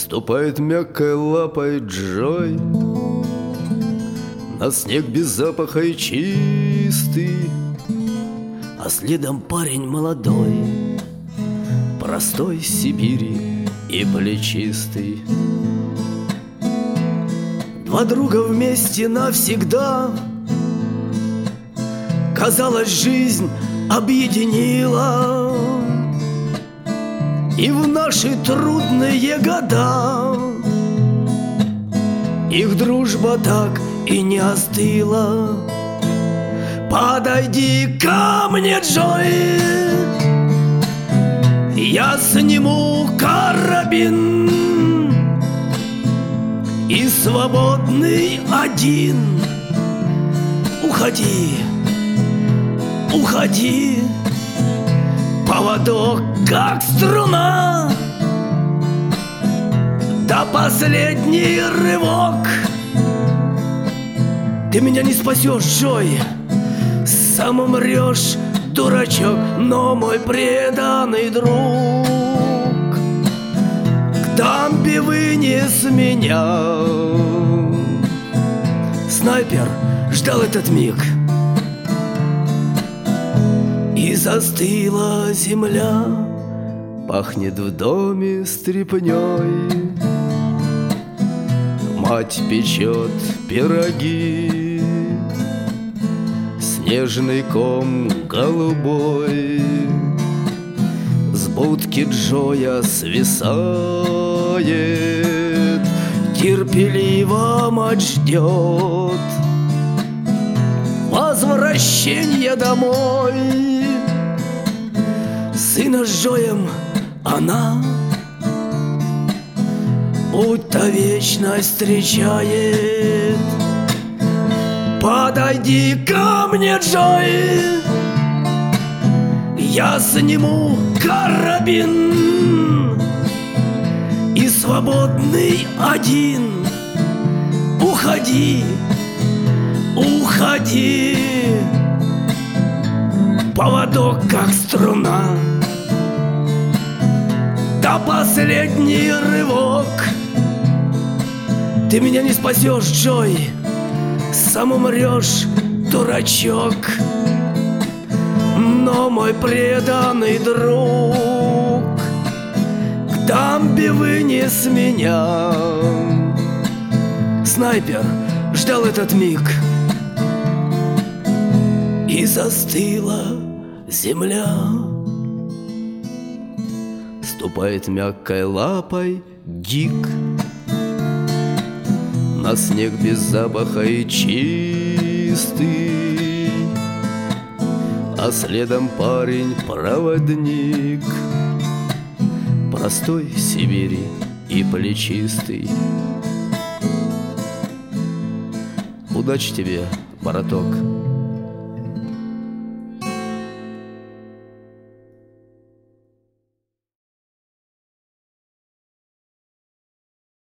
Ступает мягкой лапой Джой на снег без запаха и чистый, а следом парень молодой, простой Сибири и плечистый. Два друга вместе навсегда, казалось, жизнь объединила. И в наши трудные года их дружба так и не остыла. Подойди ко мне, Джой, я сниму карабин, и свободный один уходи, уходи. Поводок как струна, да последний рывок. Ты меня не спасешь, Джой, сам умрешь, дурачок, но мой преданный друг к дамбе вынес меня. Снайпер ждал этот миг, и застыла земля, пахнет в доме стряпнёй. Мать печет пироги, снежный ком голубой с будки Джоя свисает. Терпеливо мать ждет возвращения домой. Сына с Джоем она будто вечность встречает. Подойди ко мне, Джой, я сниму карабин, и свободный один уходи, уходи. Поводок как струна, да последний рывок. Ты меня не спасешь, Джой, сам умрешь, дурачок, но мой преданный друг к дамбе вынес меня. Снайпер ждал этот миг, и застыла земля. Ступает мягкой лапой Дик на снег без запаха и чистый, а следом парень-проводник, простой Сибири и плечистый. Удачи тебе, браток.